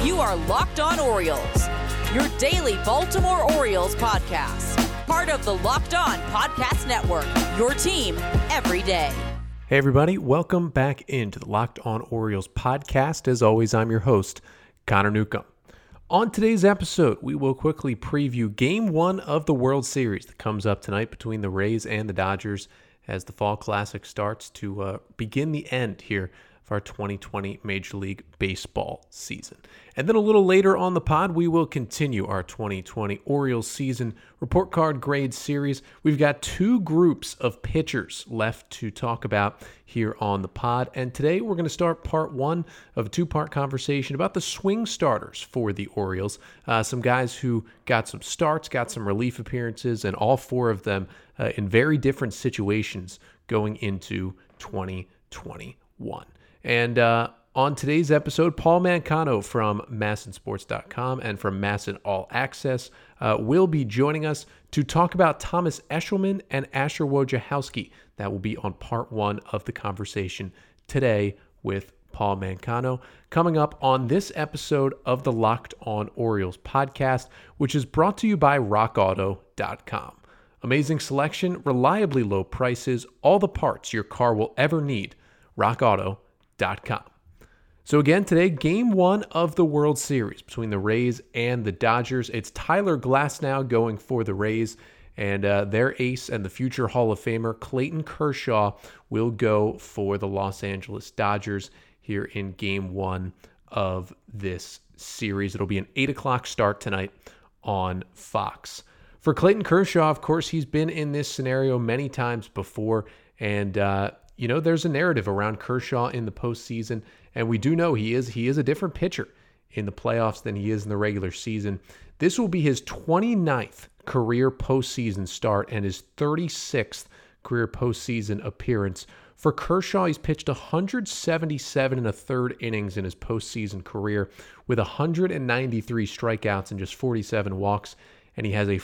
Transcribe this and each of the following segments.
You are Locked On Orioles, your daily Baltimore Orioles podcast. Part of the Locked On Podcast Network, your team every day. Hey everybody, welcome back into the Locked On Orioles podcast. As always, I'm your host, Connor Newcomb. On today's episode, we will quickly preview Game 1 of the World Series that comes up tonight between the Rays and the Dodgers as the Fall Classic starts to begin the end here of our 2020 Major League Baseball season. And then a little later on the pod, we will continue our 2020 Orioles season report card grade series. We've got two groups of pitchers left to talk about here on the pod. And today we're going to start part one of a two-part conversation about the swing starters for the Orioles. Some guys who got some starts, got some relief appearances, and all four of them in very different situations going into 2021. And on today's episode, Paul Mancano from MASNsports.com and from MASN All Access will be joining us to talk about Thomas Eshelman and Asher Wojciechowski. That will be on part one of the conversation today with Paul Mancano. Coming up on this episode of the Locked On Orioles podcast, which is brought to you by RockAuto.com. Amazing selection, reliably low prices, all the parts your car will ever need. RockAuto.com. So again, today, Game 1 of the World Series between the Rays and the Dodgers. It's Tyler Glasnow going for the Rays, and their ace and the future Hall of Famer, Clayton Kershaw, will go for the Los Angeles Dodgers here in Game 1 of this series. It'll be an 8 o'clock start tonight on Fox. For Clayton Kershaw, of course, he's been in this scenario many times before, and there's a narrative around Kershaw in the postseason, and we do know he is a different pitcher in the playoffs than he is in the regular season. This will be his 29th career postseason start and his 36th career postseason appearance. For Kershaw, he's pitched 177 and a third innings in his postseason career with 193 strikeouts and just 47 walks, and he has a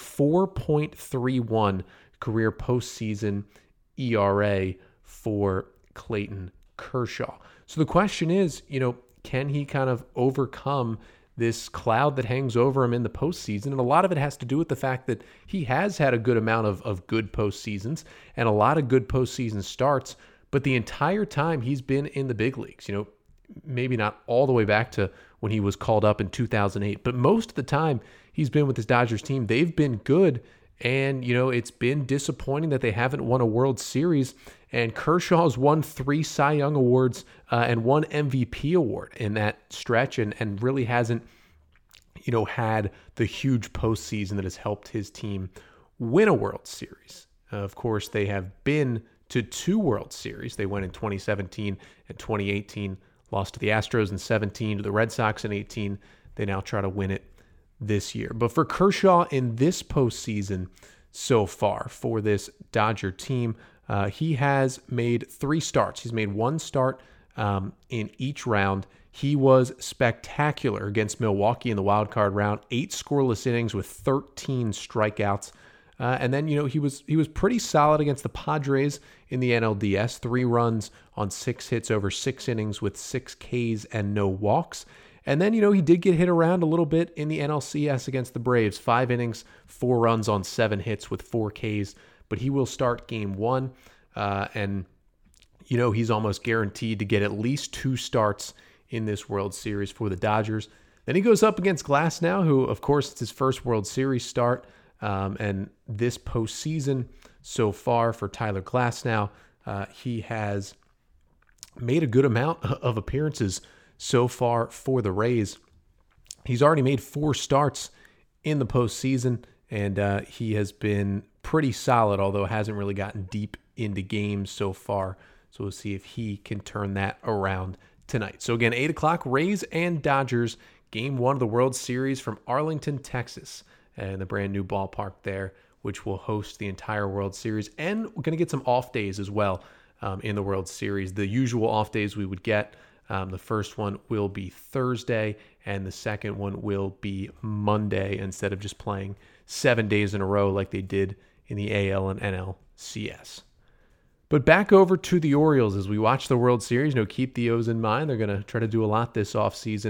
4.31 career postseason ERA for Clayton Kershaw. So the question is, can he kind of overcome this cloud that hangs over him in the postseason? And a lot of it has to do with the fact that he has had a good amount of good postseasons and a lot of good postseason starts, but the entire time he's been in the big leagues, maybe not all the way back to when he was called up in 2008, but most of the time he's been with his Dodgers team, they've been good. And, it's been disappointing that they haven't won a World Series. And Kershaw's won 3 Cy Young Awards and 1 MVP award in that stretch and really hasn't, had the huge postseason that has helped his team win a World Series. Of course, they have been to 2 World Series. They went in 2017 and 2018, lost to the Astros in 17, to the Red Sox in 18. They now try to win it this year. But for Kershaw in this postseason so far for this Dodger team, he has made 3 starts. He's made 1 start in each round. He was spectacular against Milwaukee in the wild card round, 8 scoreless innings with 13 strikeouts. And then, he was pretty solid against the Padres in the NLDS, 3 runs on 6 hits over 6 innings with 6 Ks and no walks. And then, he did get hit around a little bit in the NLCS against the Braves. 5 innings, 4 runs on 7 hits with 4 Ks. But he will start Game 1. And he's almost guaranteed to get at least 2 starts in this World Series for the Dodgers. Then he goes up against Glasnow, who, of course, it's his first World Series start. And this postseason so far for Tyler Glasnow, he has made a good amount of appearances so far for the Rays. He's already made 4 starts in the postseason, and he has been pretty solid, although hasn't really gotten deep into games so far. So we'll see if he can turn that around tonight. So again, 8 o'clock, Rays and Dodgers, Game 1 of the World Series from Arlington, Texas, and the brand new ballpark there, which will host the entire World Series. And we're going to get some off days as well in the World Series. The usual off days we would get. The first one will be Thursday, and the second one will be Monday instead of just playing 7 days in a row like they did in the AL and NLCS. But back over to the Orioles as we watch the World Series. Keep the O's in mind. They're going to try to do a lot this offseason.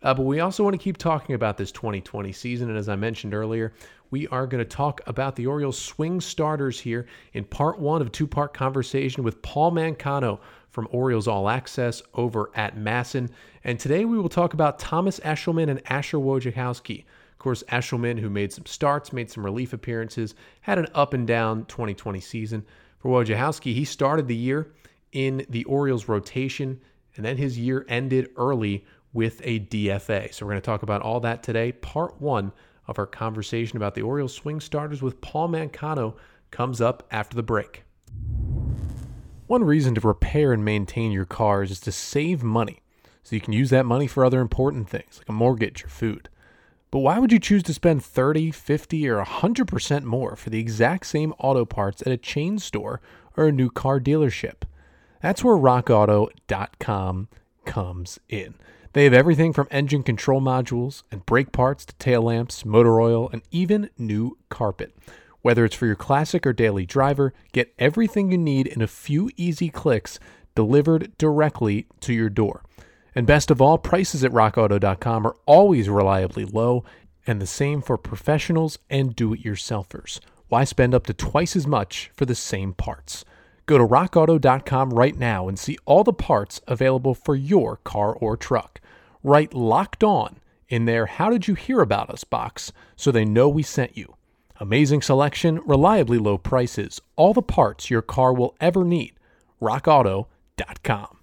But we also want to keep talking about this 2020 season. And as I mentioned earlier, we are going to talk about the Orioles swing starters here in part one of a two-part conversation with Paul Mancano from Orioles All Access over at MASN. And today we will talk about Thomas Eshelman and Asher Wojciechowski. Of course, Eshelman, who made some starts, made some relief appearances, had an up and down 2020 season. For Wojciechowski, he started the year in the Orioles rotation, and then his year ended early with a DFA. So we're going to talk about all that today. Part one of our conversation about the Orioles swing starters with Paul Mancano comes up after the break. One reason to repair and maintain your cars is to save money, so you can use that money for other important things like a mortgage or food. But why would you choose to spend 30, 50, or 100% more for the exact same auto parts at a chain store or a new car dealership? That's where RockAuto.com comes in. They have everything from engine control modules and brake parts to tail lamps, motor oil, and even new carpet. Whether it's for your classic or daily driver, get everything you need in a few easy clicks delivered directly to your door. And best of all, prices at RockAuto.com are always reliably low, and the same for professionals and do-it-yourselfers. Why spend up to twice as much for the same parts? Go to RockAuto.com right now and see all the parts available for your car or truck. Write Locked On in their How Did You Hear About Us box so they know we sent you. Amazing selection, reliably low prices, all the parts your car will ever need. RockAuto.com.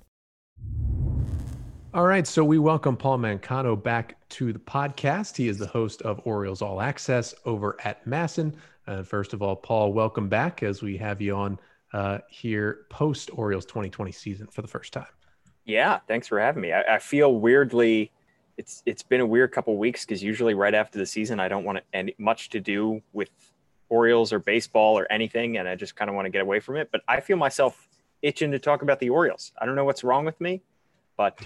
All right, so we welcome Paul Mancano back to the podcast. He is the host of Orioles All Access over at MASN. First of all, Paul, welcome back as we have you on here post Orioles 2020 season for the first time. Yeah, thanks for having me. I feel weirdly, it's been a weird couple of weeks because usually right after the season, I don't want much to do with Orioles or baseball or anything, and I just kind of want to get away from it. But I feel myself itching to talk about the Orioles. I don't know what's wrong with me, but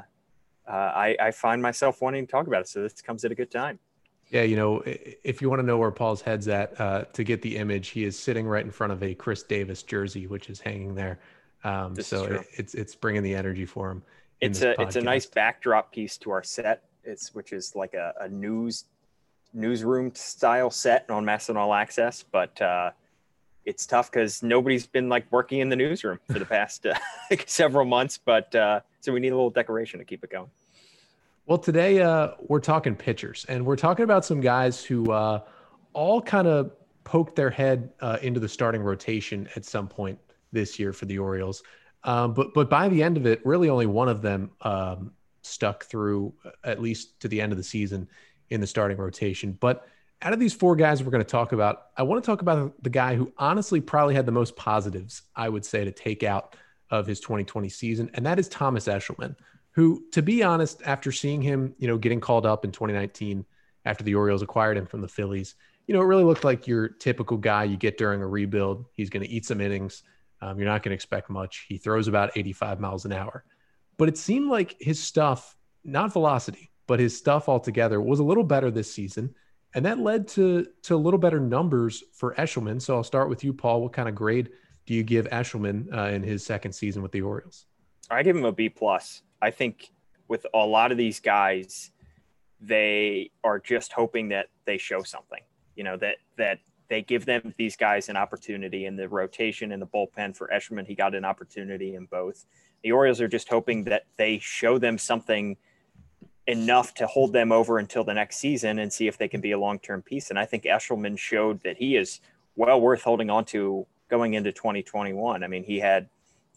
I find myself wanting to talk about it. So this comes at a good time. Yeah, you know, if you want to know where Paul's head's at, to get the image, he is sitting right in front of a Chris Davis jersey, which is hanging there. So it's bringing the energy for him. It's a nice backdrop piece to our set. Which is like a newsroom style set on MASN All Access, but it's tough because nobody's been like working in the newsroom for the past several months. But so we need a little decoration to keep it going. Well, today we're talking pitchers, and we're talking about some guys who all kind of poked their head into the starting rotation at some point this year for the Orioles. But by the end of it, really only one of them stuck through at least to the end of the season in the starting rotation. But out of these four guys we're going to talk about, I want to talk about the guy who honestly probably had the most positives, I would say, to take out of his 2020 season, and that is Thomas Eshelman, who, to be honest, after seeing him, getting called up in 2019 after the Orioles acquired him from the Phillies, it really looked like your typical guy you get during a rebuild. He's going to eat some innings. You're not going to expect much. He throws about 85 miles an hour. But it seemed like his stuff, not velocity, but his stuff altogether was a little better this season. And that led to a little better numbers for Eshelman. So I'll start with you, Paul. What kind of grade do you give Eshelman in his second season with the Orioles? I give him a B+. I think with a lot of these guys, they are just hoping that they show something, that they give these guys an opportunity in the rotation and the bullpen. For Eshelman, he got an opportunity in both. The Orioles are just hoping that they show them something enough to hold them over until the next season and see if they can be a long-term piece. And I think Eshelman showed that he is well worth holding on to going into 2021. I mean, he had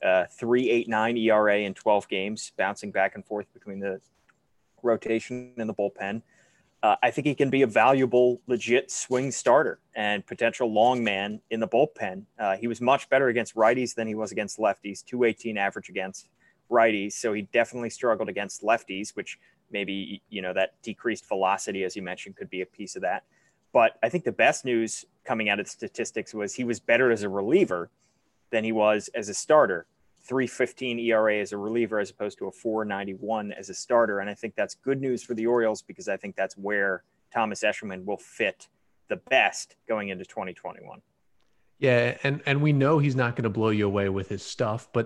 3.89 ERA in 12 games, bouncing back and forth between the rotation and the bullpen. I think he can be a valuable, legit swing starter and potential long man in the bullpen. He was much better against righties than he was against lefties, 218 average against righties. So he definitely struggled against lefties, which maybe, that decreased velocity, as you mentioned, could be a piece of that. But I think the best news coming out of the statistics was he was better as a reliever than he was as a starter. 3.15 ERA as a reliever as opposed to a 4.91 as a starter. And I think that's good news for the Orioles because I think that's where Thomas Eshelman will fit the best going into 2021. Yeah, and we know he's not going to blow you away with his stuff, but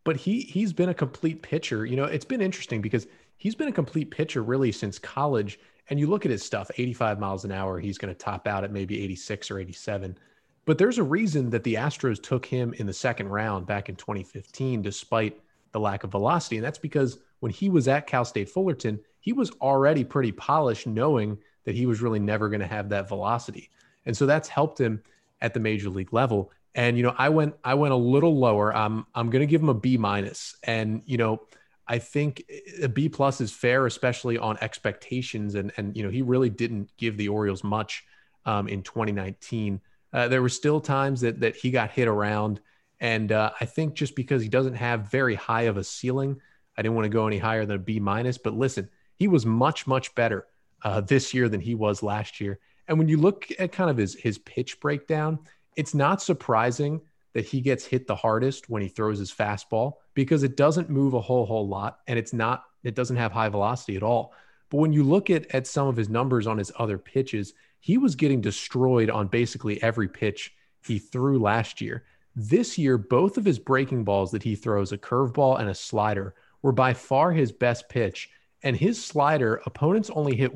but he's been a complete pitcher. You know, it's been interesting because he's been a complete pitcher really since college. And you look at his stuff, 85 miles an hour, he's going to top out at maybe 86 or 87. But there's a reason that the Astros took him in the second round back in 2015, despite the lack of velocity. And that's because when he was at Cal State Fullerton, he was already pretty polished, knowing that he was really never going to have that velocity. And so that's helped him at the major league level. And, you know, I went a little lower. I'm going to give him a B minus. And, you know, I think a B plus is fair, especially on expectations. And, you know, he really didn't give the Orioles much in 2019. There were still times that he got hit around. And I think just because he doesn't have very high of a ceiling, I didn't want to go any higher than a B minus. But listen, he was much, much better this year than he was last year. And when you look at kind of his pitch breakdown, it's not surprising that he gets hit the hardest when he throws his fastball, because it doesn't move a whole lot, and it doesn't have high velocity at all. But when you look at some of his numbers on his other pitches, he was getting destroyed on basically every pitch he threw last year. This year, both of his breaking balls that he throws, a curveball and a slider, were by far his best pitch. And his slider, opponents only hit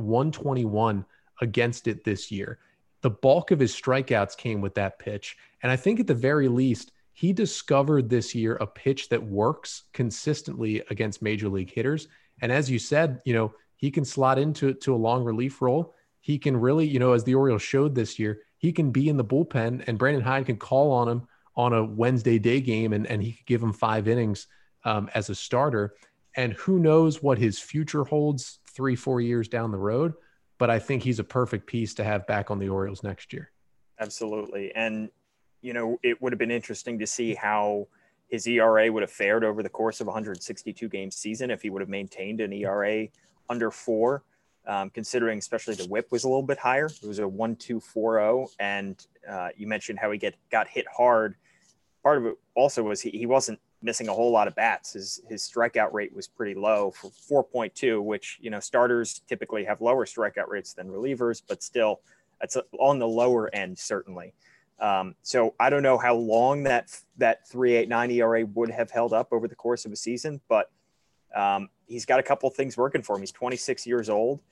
121 against it this year. The bulk of his strikeouts came with that pitch. And I think at the very least, he discovered this year a pitch that works consistently against major league hitters. And as you said, you know, he can slot into a long relief role. He can really, you know, as the Orioles showed this year, he can be in the bullpen, and Brandon Hyde can call on him on a Wednesday day game, and he could give him 5 innings as a starter. And who knows what his future holds 3-4 years down the road. But I think he's a perfect piece to have back on the Orioles next year. Absolutely. And, you know, it would have been interesting to see how his ERA would have fared over the course of a 162 game season if he would have maintained an ERA under 4, considering especially the whip was a little bit higher. It was a 1.240. And you mentioned how he got hit hard. Part of it also was he wasn't missing a whole lot of bats. His strikeout rate was pretty low for 4.2, which, you know, starters typically have lower strikeout rates than relievers, but still that's on the lower end, certainly. So I don't know how long that 3.89 ERA would have held up over the course of a season, but he's got a couple of things working for him. He's 26 years old,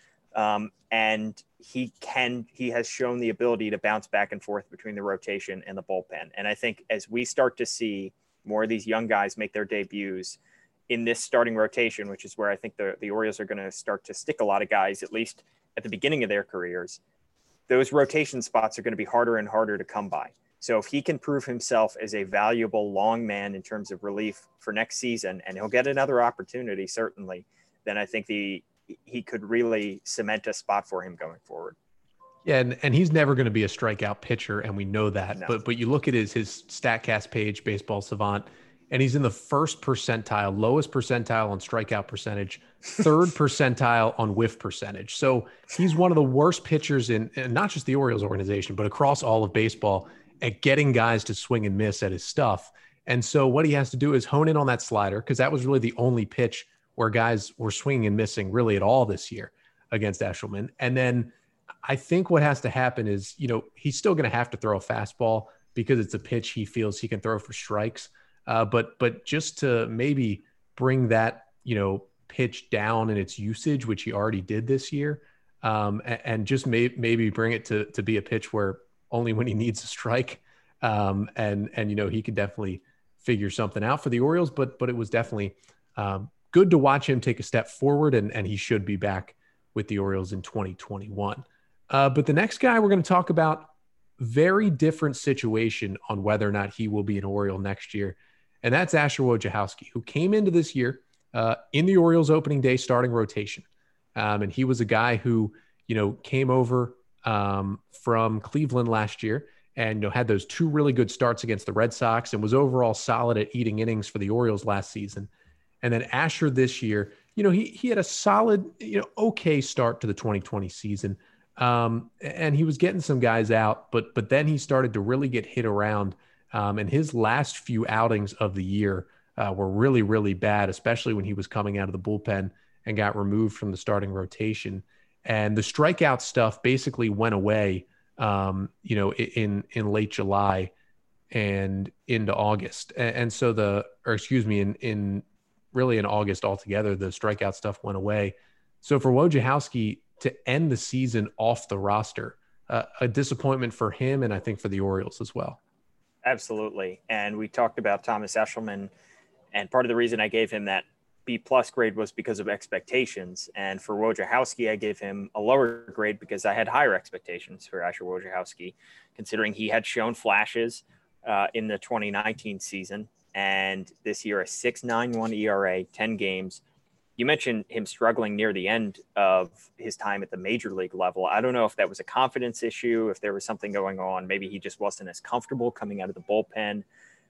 and he has shown the ability to bounce back and forth between the rotation and the bullpen. And I think as we start to see more of these young guys make their debuts in this starting rotation, which is where I think the Orioles are going to start to stick a lot of guys, at least at the beginning of their careers, those rotation spots are going to be harder and harder to come by. So if he can prove himself as a valuable long man in terms of relief for next season, and he'll get another opportunity, certainly, then I think he could really cement a spot for him going forward. Yeah, and he's never going to be a strikeout pitcher, and we know that. No. But you look at his StatCast page, Baseball Savant, and he's in the first percentile, lowest percentile on strikeout percentage, third percentile on whiff percentage. So he's one of the worst pitchers in not just the Orioles organization, but across all of baseball at getting guys to swing and miss at his stuff. And so what he has to do is hone in on that slider, because that was really the only pitch where guys were swinging and missing really at all this year against Eshelman. And then I think what has to happen is, you know, he's still going to have to throw a fastball because it's a pitch he feels he can throw for strikes. But just to maybe bring that, you know, pitch down in its usage, which he already did this year, and just maybe bring it to be a pitch where only when he needs a strike. And you know, he could definitely figure something out for the Orioles, but it was definitely good to watch him take a step forward, and he should be back with the Orioles in 2021. But the next guy we're going to talk about, very different situation on whether or not he will be an Oriole next year. And that's Asher Wojciechowski, who came into this year in the Orioles opening day starting rotation. And he was a guy who, you know, came over from Cleveland last year and, you know, had those 2 really good starts against the Red Sox and was overall solid at eating innings for the Orioles last season. And then Asher this year, you know, he had a solid, you know, okay start to the 2020 season. And he was getting some guys out, but then he started to really get hit around. And his last few outings of the year were really, really bad, especially when he was coming out of the bullpen and got removed from the starting rotation. And the strikeout stuff basically went away, you know, in late July. and into August. And so in August altogether, the strikeout stuff went away. So for Wojciechowski to end the season off the roster, a disappointment for him, and I think for the Orioles as well. Absolutely. And we talked about Thomas Eshelman, and part of the reason I gave him that B+ grade was because of expectations. And for Wojciechowski, I gave him a lower grade because I had higher expectations for Asher Wojciechowski, considering he had shown flashes in the 2019 season. And this year, a 6.91 ERA, 10 games. You mentioned him struggling near the end of his time at the major league level. I don't know if that was a confidence issue, if there was something going on. Maybe he just wasn't as comfortable coming out of the bullpen.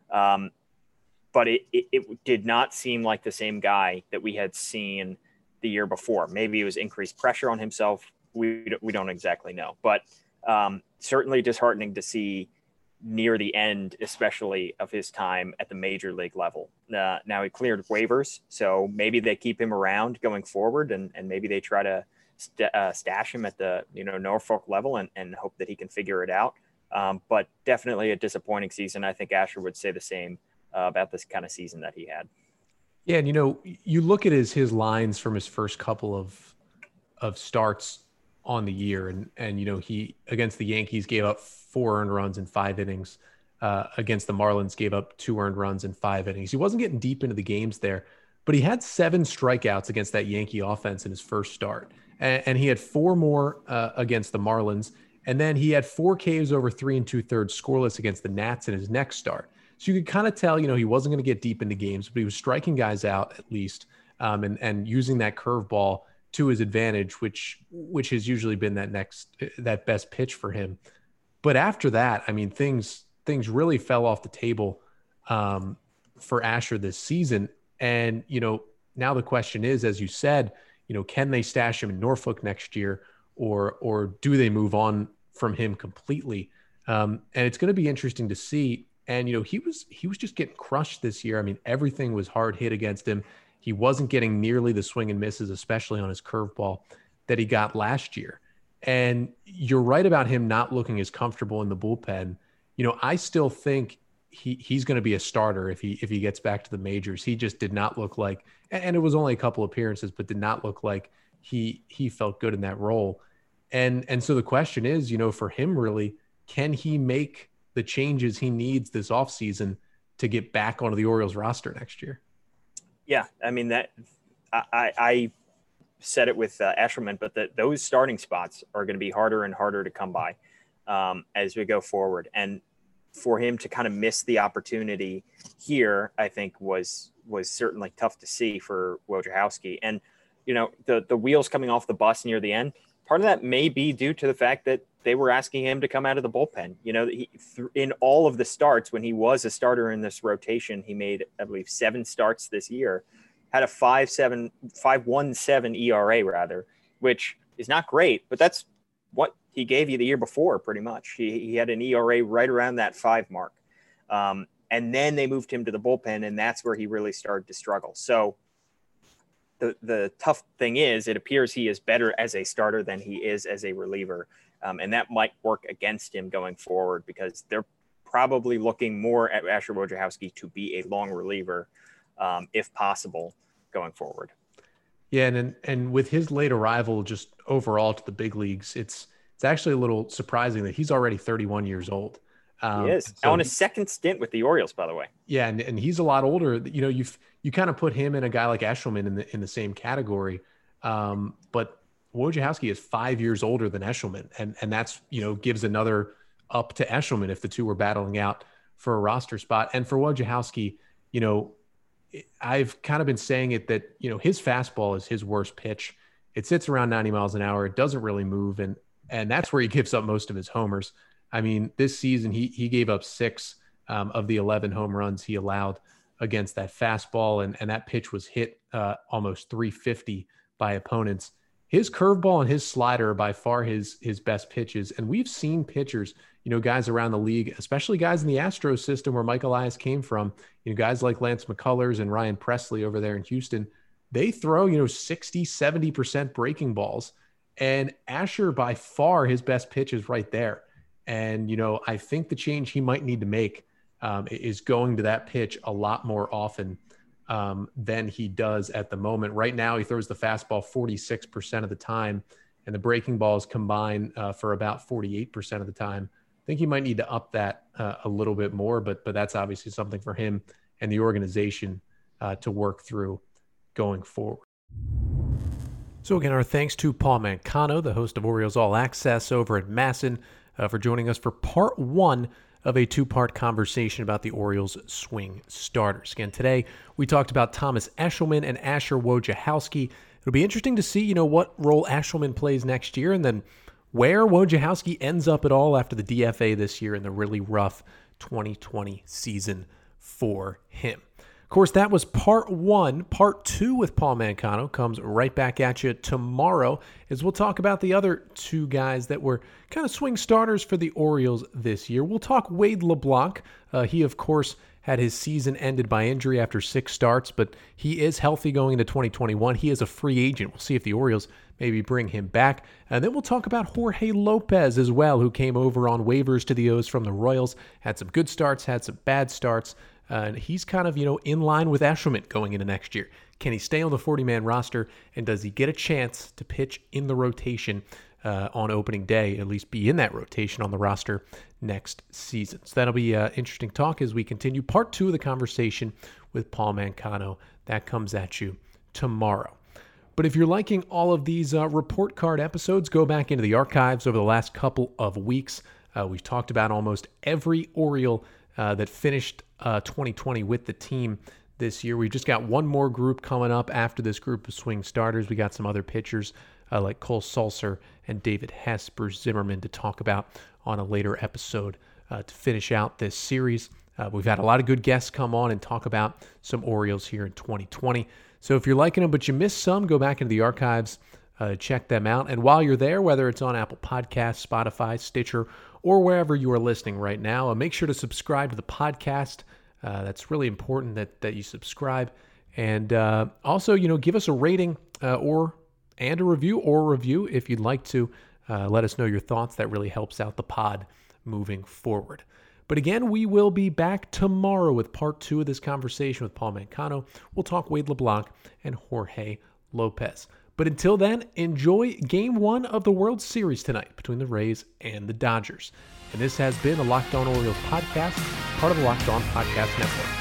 But it did not seem like the same guy that we had seen the year before. Maybe it was increased pressure on himself. We don't exactly know. But certainly disheartening to see near the end, especially of his time at the major league level. Now he cleared waivers, so maybe they keep him around going forward, and maybe they try to stash him at the Norfolk level and hope that he can figure it out. But definitely a disappointing season. I think Asher would say the same about this kind of season that he had. Yeah, and you look at his lines from his first couple of starts on the year, and he against the Yankees gave up 4 earned runs in 5 innings. Against the Marlins, gave up 2 earned runs in 5 innings. He wasn't getting deep into the games there, but he had 7 strikeouts against that Yankee offense in his first start. And he had 4 more against the Marlins. And then he had 4 Ks over 3 2/3 scoreless against the Nats in his next start. So you could kind of tell, he wasn't going to get deep into games, but he was striking guys out at least, and using that curveball to his advantage, which has usually been that best pitch for him. But after that, I mean, things really fell off the table for Asher this season. And, now the question is, as you said, can they stash him in Norfolk next year, or do they move on from him completely? And it's going to be interesting to see. And, he was just getting crushed this year. I mean, everything was hard hit against him. He wasn't getting nearly the swing and misses, especially on his curveball, that he got last year. And you're right about him not looking as comfortable in the bullpen. I still think he's going to be a starter if he gets back to the majors. He just did not look like, and it was only a couple appearances, but did not look like he felt good in that role. And so the question is, for him really, can he make the changes he needs this offseason to get back onto the Orioles roster next year? Yeah, I mean, that I said it with Eshelman, but those starting spots are going to be harder and harder to come by as we go forward. And for him to kind of miss the opportunity here, I think was certainly tough to see for Wojciechowski. And, the wheels coming off the bus near the end, part of that may be due to the fact that they were asking him to come out of the bullpen. In all of the starts, when he was a starter in this rotation, he made, I believe, 7 starts this year, had a 5.17 ERA rather, which is not great, but that's what he gave you the year before, pretty much. He had an ERA right around that 5 mark. And then they moved him to the bullpen, and that's where he really started to struggle. So the tough thing is, it appears he is better as a starter than he is as a reliever. And that might work against him going forward, because they're probably looking more at Asher Wojciechowski to be a long reliever, if possible, going forward. Yeah, and with his late arrival just overall to the big leagues, it's actually a little surprising that he's already 31 years old. He is. So on his second stint with the Orioles, by the way. Yeah, and he's a lot older. You kind of put him and a guy like Eshelman in the same category, but Wojciechowski is 5 years older than Eshelman, and that's gives another up to Eshelman if the two were battling out for a roster spot. And for Wojciechowski, I've kind of been saying it that his fastball is his worst pitch. It sits around 90 miles an hour. It doesn't really move, and that's where he gives up most of his homers. I mean, this season he gave up 6 of the 11 home runs he allowed against that fastball, and that pitch was hit almost 350 by opponents. His curveball and his slider are by far his best pitches, and we've seen pitchers, guys around the league, especially guys in the Astros system where Mike Elias came from, guys like Lance McCullers and Ryan Presley over there in Houston, they throw 60-70% breaking balls, and Asher by far his best pitch is right there. And, I think the change he might need to make is going to that pitch a lot more often than he does at the moment. Right now, he throws the fastball 46% of the time, and the breaking balls combine for about 48% of the time. I think he might need to up that a little bit more, but that's obviously something for him and the organization to work through going forward. So again, our thanks to Paul Mancano, the host of Orioles All Access over at MASN, for joining us for part one of a two-part conversation about the Orioles swing starters. Again, today we talked about Thomas Eshelman and Asher Wojciechowski. It'll be interesting to see, what role Eshelman plays next year, and then where Wojciechowski ends up at all after the DFA this year in the really rough 2020 season for him. Of course, that was part one. Part two with Paul Mancano comes right back at you tomorrow, as we'll talk about the other two guys that were kind of swing starters for the Orioles this year. We'll talk Wade LeBlanc. He, of course, had his season ended by injury after 6 starts, but he is healthy going into 2021. He is a free agent. We'll see if the Orioles maybe bring him back. And then we'll talk about Jorge Lopez as well, who came over on waivers to the O's from the Royals, had some good starts, had some bad starts. And he's kind of, in line with Eshelman going into next year. Can he stay on the 40-man roster, and does he get a chance to pitch in the rotation on opening day, at least be in that rotation on the roster next season? So that'll be interesting talk as we continue part two of the conversation with Paul Mancano. That comes at you tomorrow. But if you're liking all of these report card episodes, go back into the archives over the last couple of weeks. We've talked about almost every Oriole that finished 2020 with the team this year. We've just got one more group coming up after this group of swing starters. We got some other pitchers like Cole Sulser and David Hess, Bruce Zimmerman to talk about on a later episode to finish out this series. We've had a lot of good guests come on and talk about some Orioles here in 2020. So if you're liking them but you missed some, go back into the archives, check them out. And while you're there, whether it's on Apple Podcasts, Spotify, Stitcher, or wherever you are listening right now, make sure to subscribe to the podcast. That's really important that you subscribe. And also, give us a rating and a review if you'd like to. Let us know your thoughts. That really helps out the pod moving forward. But again, we will be back tomorrow with part two of this conversation with Paul Mancano. We'll talk Wade LeBlanc and Jorge Lopez. But until then, enjoy Game 1 of the World Series tonight between the Rays and the Dodgers. And this has been the Locked On Orioles podcast, part of the Locked On Podcast Network.